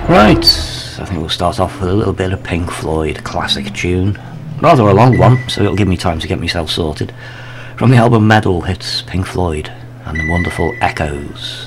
Right, I think we'll start off with a little bit of Pink Floyd classic tune. Rather a long one, so it'll give me time to get myself sorted. From the album Meddle hits Pink Floyd and the wonderful Echoes.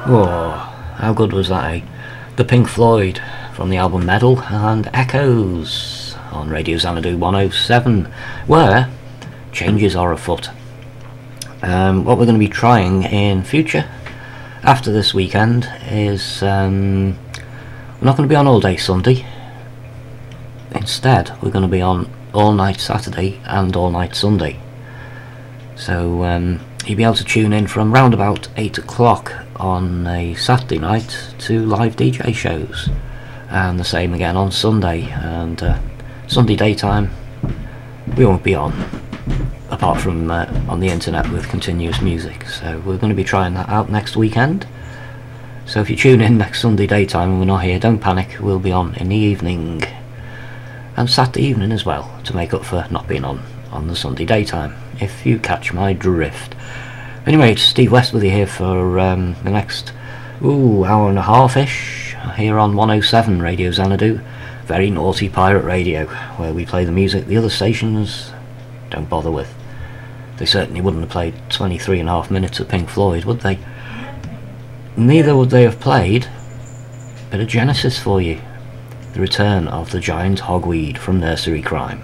Oh, how good was that, eh? The Pink Floyd from the album Meddle and Echoes on Radio Xanadu 107, where changes are afoot. What we're going to be trying in future after this weekend is we're not going to be on all day Sunday. Instead, we're going to be on all night Saturday and all night Sunday. So you'll be able to tune in from round about 8 o'clock on a Saturday night to live DJ shows, and the same again on Sunday. And Sunday daytime we won't be on, apart from on the internet with continuous music. So we're going to be trying that out next weekend. So if you tune in next Sunday daytime and we're not here, don't panic, we'll be on in the evening and Saturday evening as well, to make up for not being on the Sunday daytime, if you catch my drift. Anyway, it's Steve West with you here for the next hour and a half-ish here on 107 Radio Xanadu, very naughty pirate radio, where we play the music the other stations don't bother with. They certainly wouldn't have played 23 and a half minutes of Pink Floyd, would they? Neither would they have played a bit of Genesis for you, the return of the giant hogweed from Nursery Crime.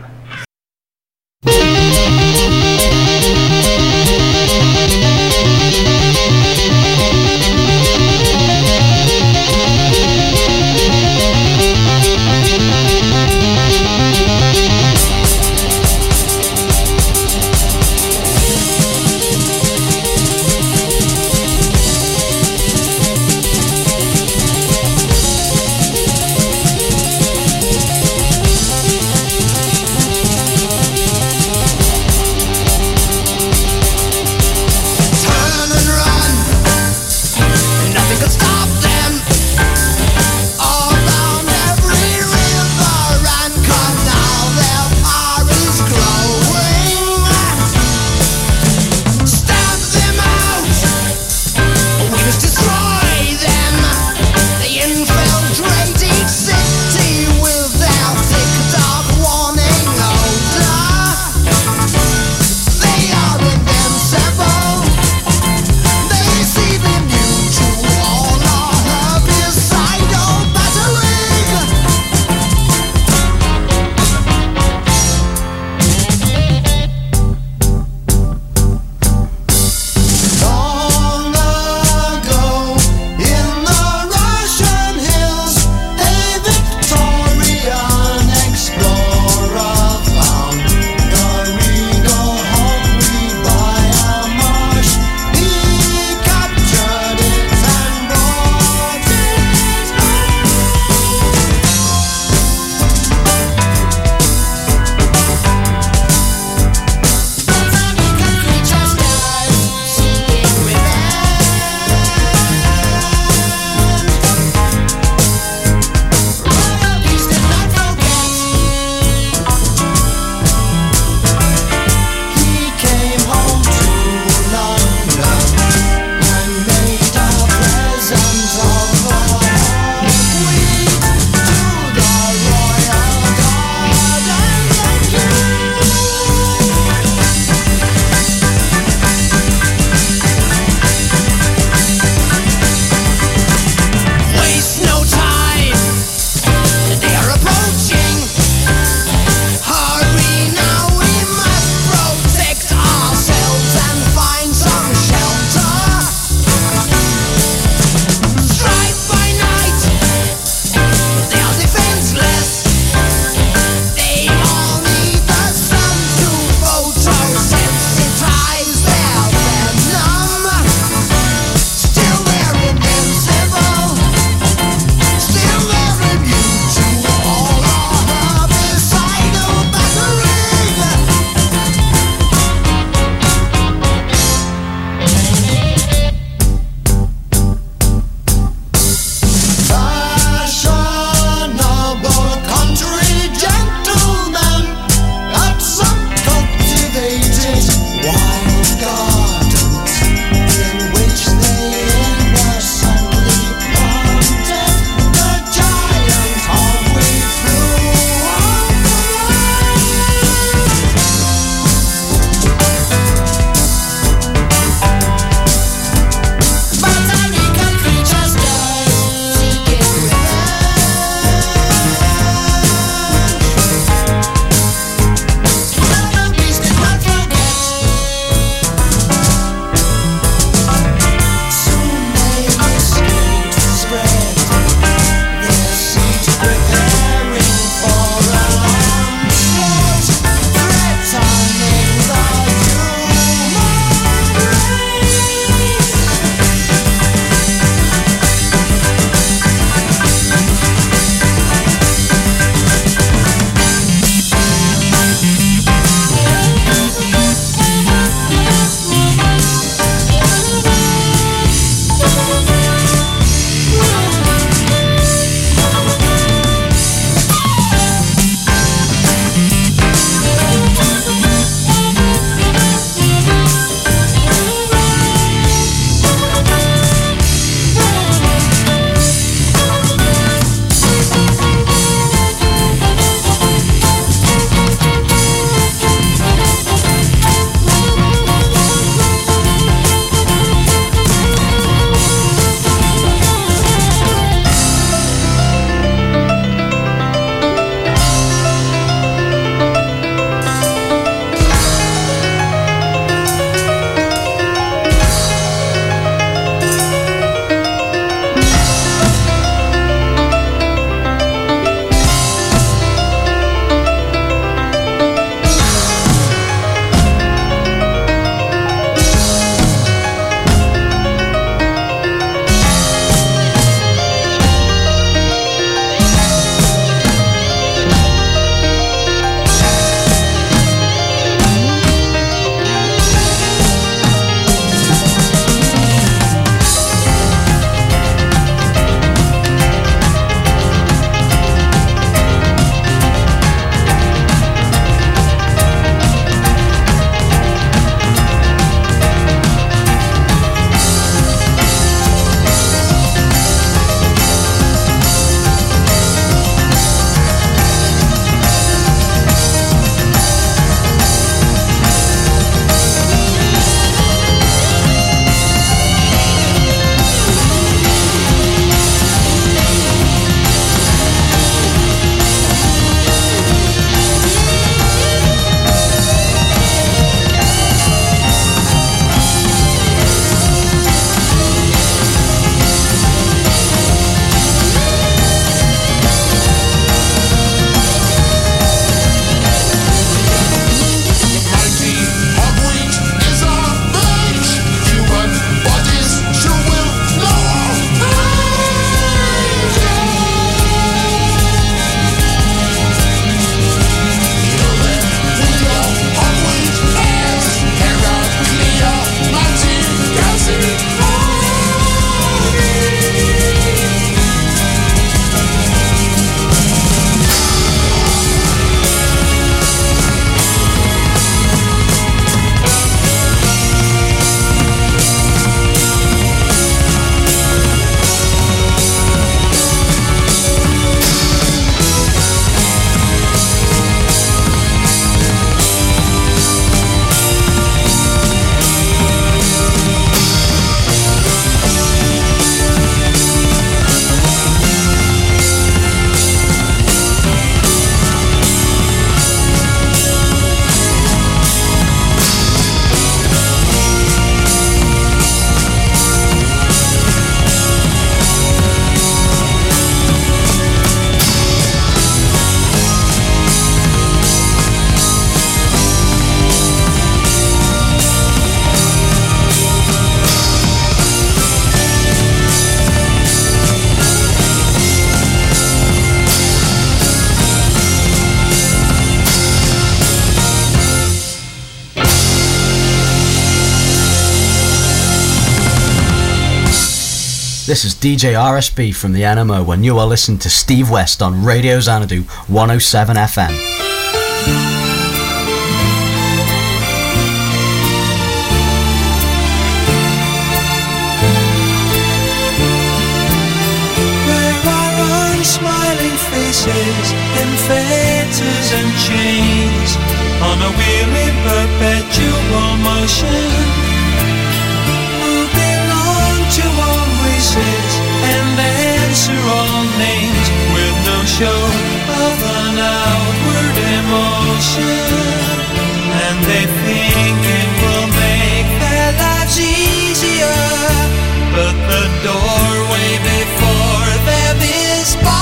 This is DJ RSB from the NMO when you are listening to Steve West on Radio Xanadu 107 FM. Smiling faces in fetters and chains, on a wheel in perpetual motion, who belong to all races and answer all names with no show of an outward emotion. And they think it will make their lives easier, but the doorway before them is barred.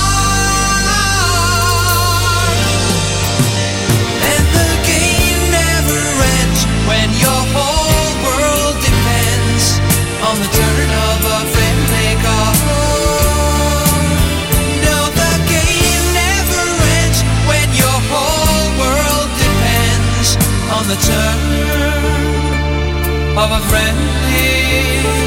And the game never ends when your whole world depends on the turn of a friendly card. No, the game never ends when your whole world depends on the turn of a friendly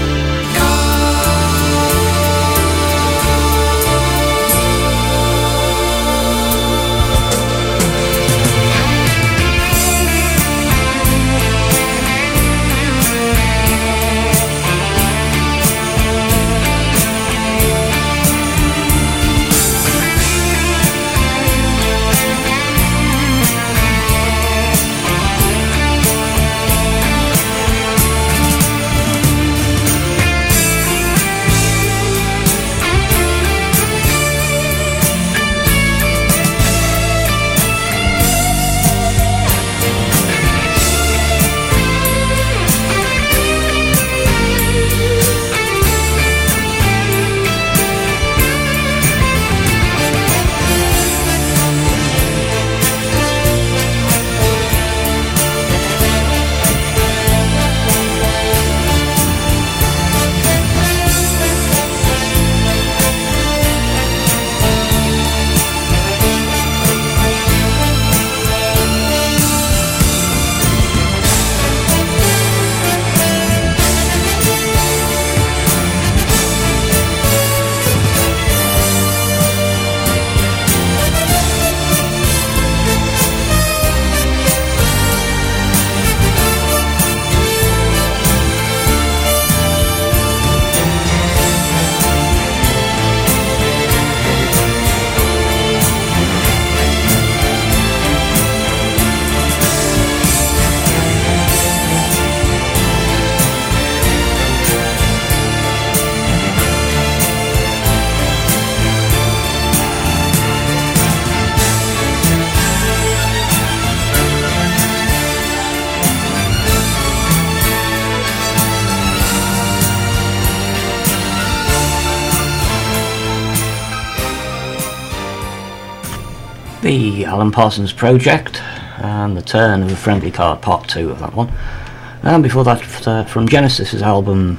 The Alan Parsons Project and the Turn of a Friendly Card, part 2 of that one. And before that, from Genesis' album,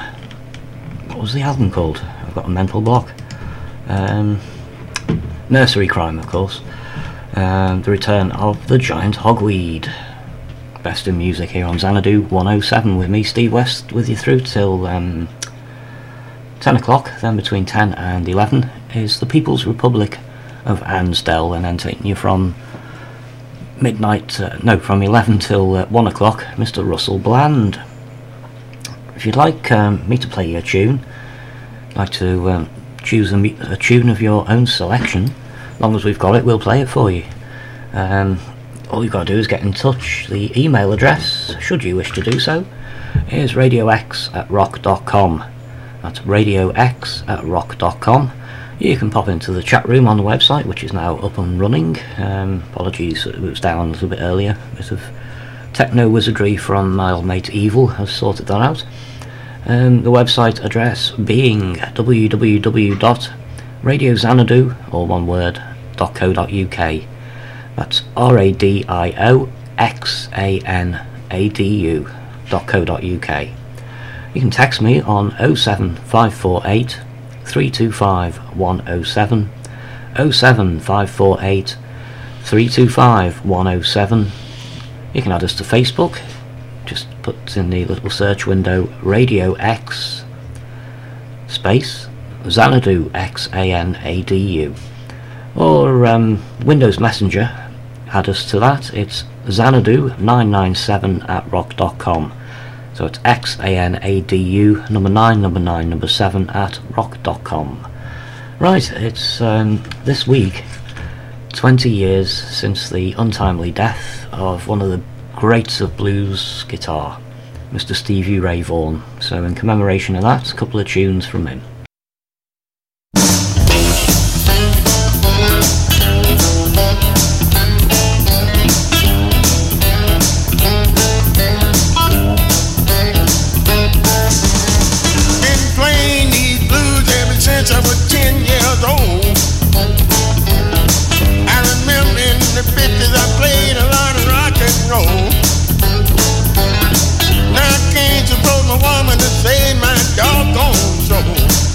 what was the album called? I've got a mental block. Nursery Crime, of course. The Return of the Giant Hogweed. Best in music here on Xanadu 107 with me, Steve West, with you through till 10 o'clock. Then between 10 and 11 is the People's Republic of Ansdell, and then taking you from from 11 till 1 o'clock, Mr. Russell Bland. If you'd like me to play you a tune, like to choose a tune of your own selection, as long as we've got it, we'll play it for you. All you've got to do is get in touch. The email address, should you wish to do so, is radiox@rock.com. That's radiox@rock.com. You can pop into the chat room on the website, which is now up and running. Apologies, it was down a little bit earlier. A bit of techno wizardry from my old mate Evil has sorted that out. The website address being www.radioxanadu, all one word, .co.uk. That's radioxanadu.co.uk. You can text me on 07548 325 107, 07548 325 107. You can add us to Facebook. Just put in the little search window Radio X space Xanadu, Xanadu, or Windows Messenger, add us to that. It's Xanadu997@rock.com. So it's Xanadu, number 9, number 9, number 7 at rock.com. Right, it's this week 20 years since the untimely death of one of the greats of blues guitar, Mr. Stevie Ray Vaughan. So in commemoration of that, a couple of tunes from him. I was 10 years old. I remember in the 50s I played a lot of rock and roll. Now I can't suppose my woman to save my doggone soul.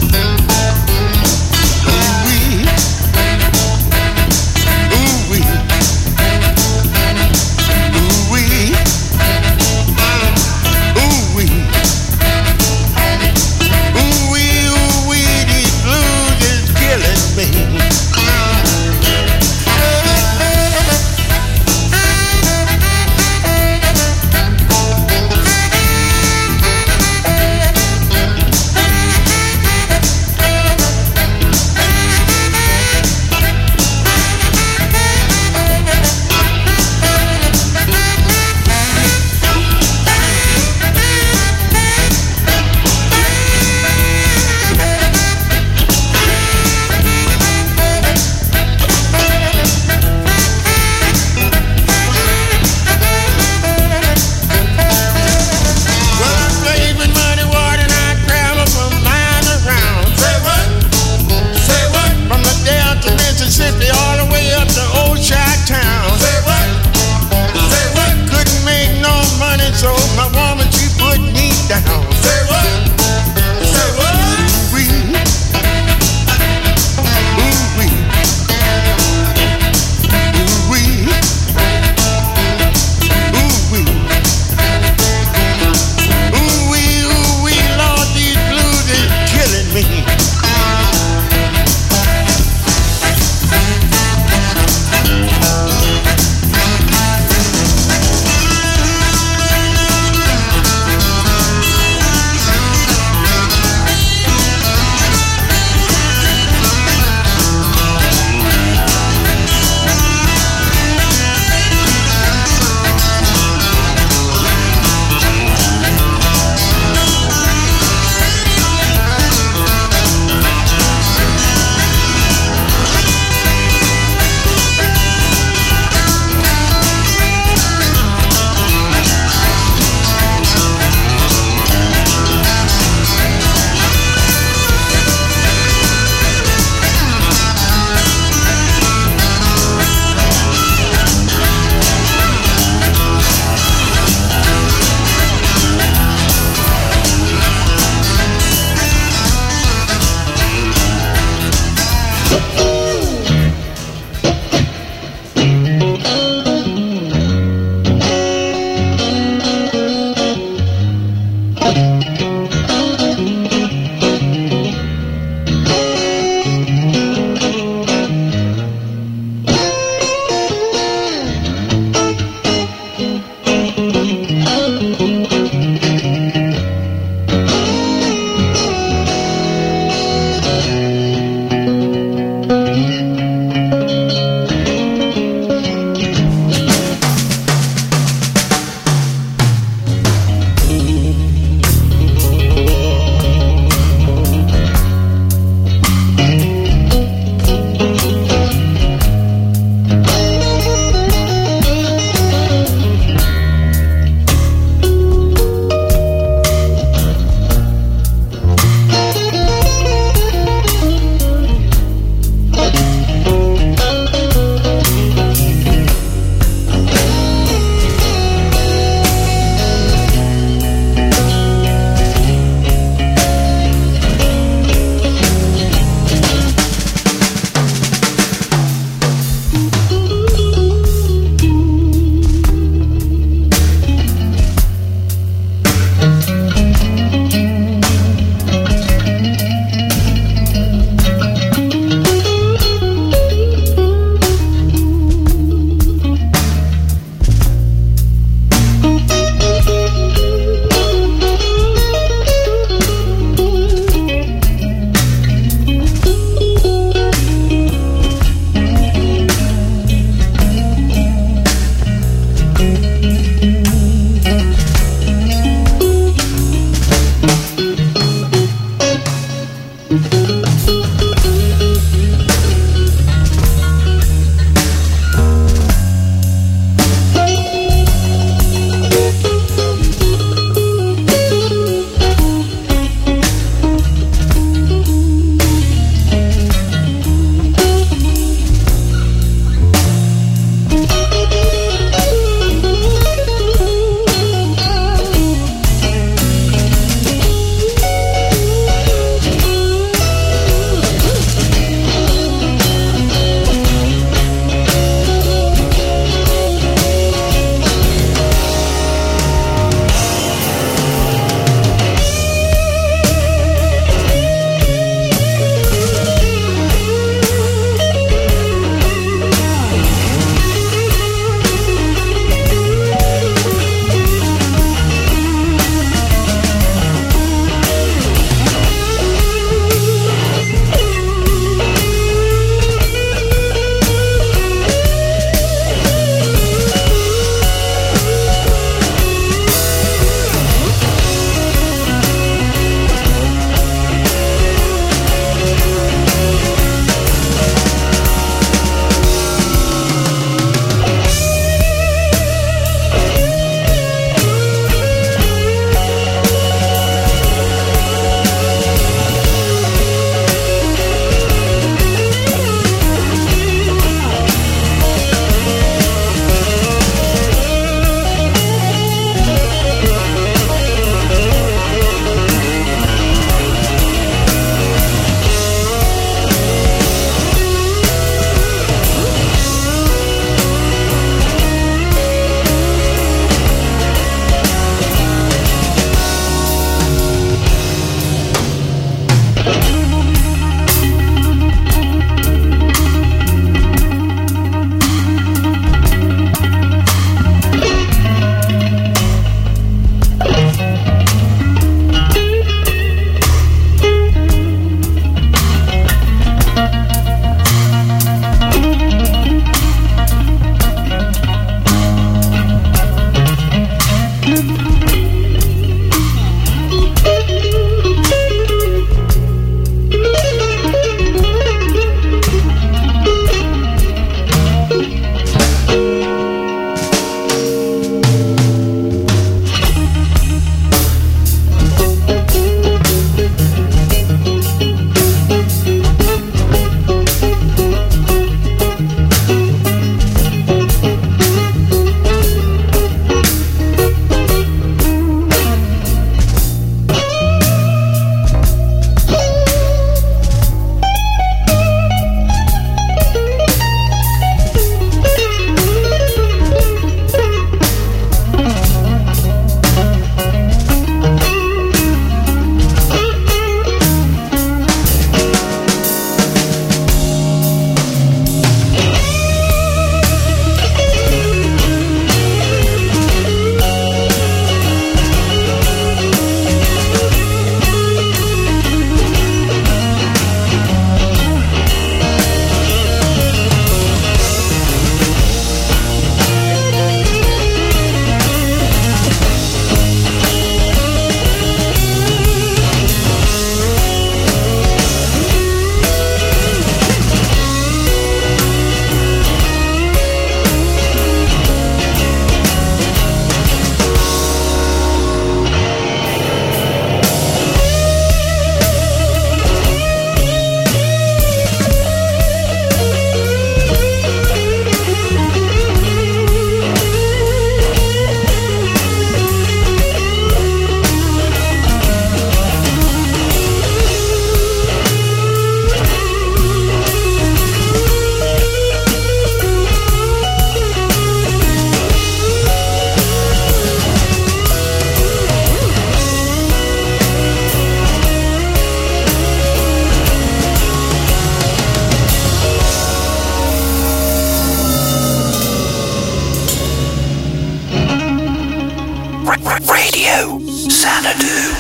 Radio Xanadu.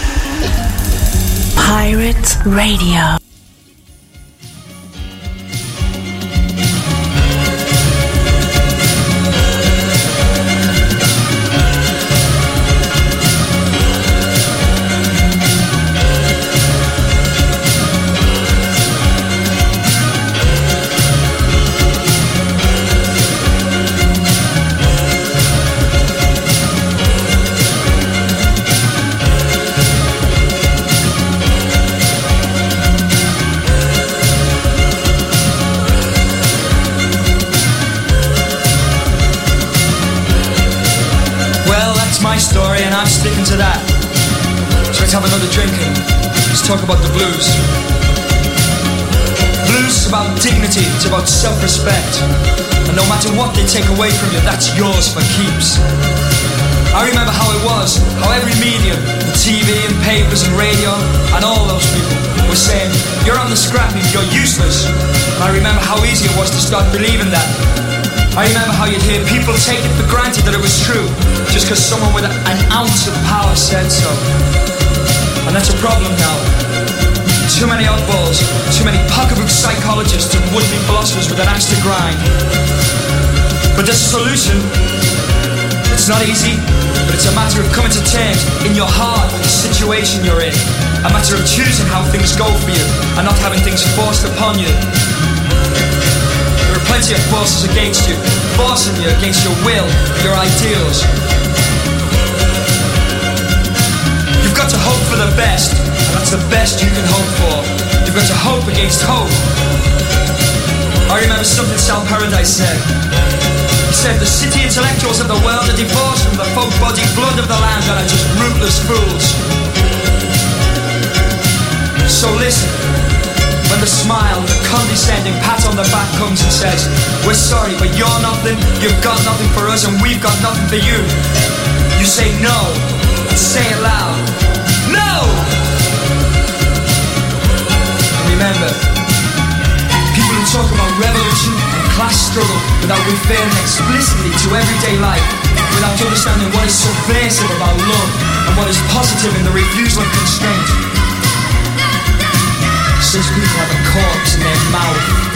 Pirate Radio. Story, and I'm sticking to that. So let's have another drink and let's talk about the blues. Blues is about dignity, it's about self-respect, and no matter what they take away from you, that's yours for keeps. I remember how it was, how every medium, the TV and papers and radio, and all those people were saying, you're on the scrap heap, you're useless. And I remember how easy it was to start believing that. I remember how you'd hear people take it for granted that it was true, just because someone with an ounce of power said so. And that's a problem now. Too many oddballs, too many pocketbook psychologists and would-be philosophers with an axe to grind. But there's a solution. It's not easy, but it's a matter of coming to terms in your heart with the situation you're in. A matter of choosing how things go for you and not having things forced upon you. There are plenty of forces against you, forcing you against your will, your ideals. You've got to hope for the best, and that's the best you can hope for. You've got to hope against hope. I remember something Sal Paradise said. He said, the city intellectuals of the world are divorced from the folk-bodied blood of the land and are just rootless fools. So listen. When the smile, the condescending pat on the back comes and says, we're sorry, but you're nothing, you've got nothing for us, and we've got nothing for you. You say no, and say it loud. No! And remember, people who talk about revolution and class struggle without referring explicitly to everyday life, without understanding what is subversive about love, and what is positive in the refusal of constraint. Such people have a corpse in their mouth.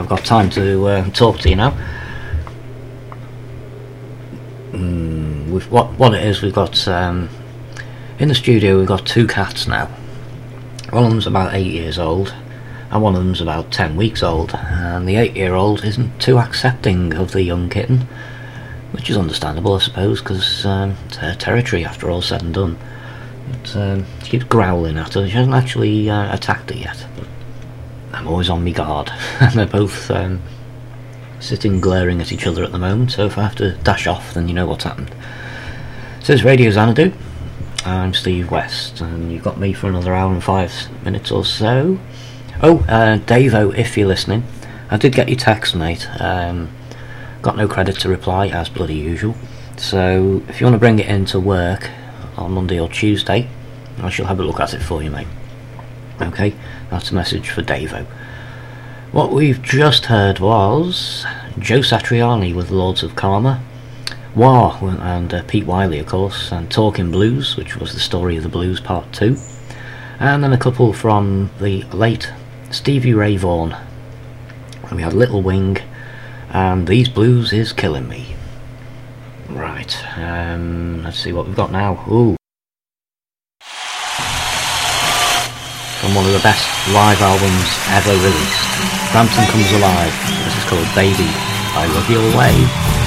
I've got time to talk to you now. What it is, we've got in the studio, we've got 2 cats now. One of them's about 8 years old, and one of them's about 10 weeks old, and the 8-year-old isn't too accepting of the young kitten, which is understandable, I suppose, because it's her territory after all said and done. But she keeps growling at her. She hasn't actually attacked her yet, but I'm always on my guard. And they're both sitting glaring at each other at the moment, so if I have to dash off, then you know what's happened. So it's Radio Xanadu. I'm Steve West, and you've got me for another hour and 5 minutes or so. Oh, Davo, if you're listening, I did get your text, mate. Got no credit to reply, as bloody usual. So if you want to bring it into work on Monday or Tuesday, I shall have a look at it for you, mate. Okay, that's a message for Davo. What we've just heard was Joe Satriani with Lords of Karma, War and Pete Wiley, of course, and Talking Blues, which was the story of the blues part 2, and then a couple from the late Stevie Ray Vaughan. And we had Little Wing and These Blues Is Killing Me. Right, let's see what we've got now. Ooh, from one of the best live albums ever released, Frampton Comes Alive. This is called Baby, I Love Your Way.